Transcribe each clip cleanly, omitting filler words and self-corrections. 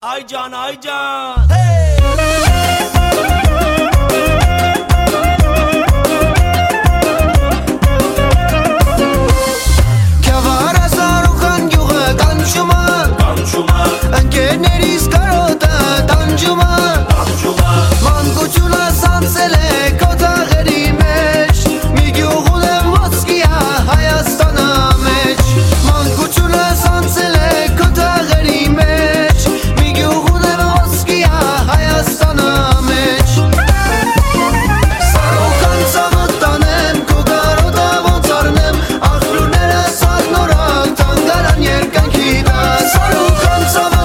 Aycan Aycan. Hey! Ընկերներիս կարոտը տանջումը մանկությունը սանցել է կոթաղերի մեջ մի գյուղուն եմ ոսկիա Հայաստանը մեջ մանկությունը սանցել է կոթաղերի մեջ մի գյուղուն եմ ոսկիա Հայաստանը մեջ Սարոքան ծավը տանեմ քո կարոտը ոնց արնեմ աղբյուրները սարնորակ թանգարան երկանքի դա Սարոքան ծավը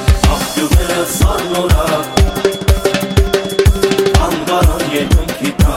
Sarnorak Angaran yedim kitab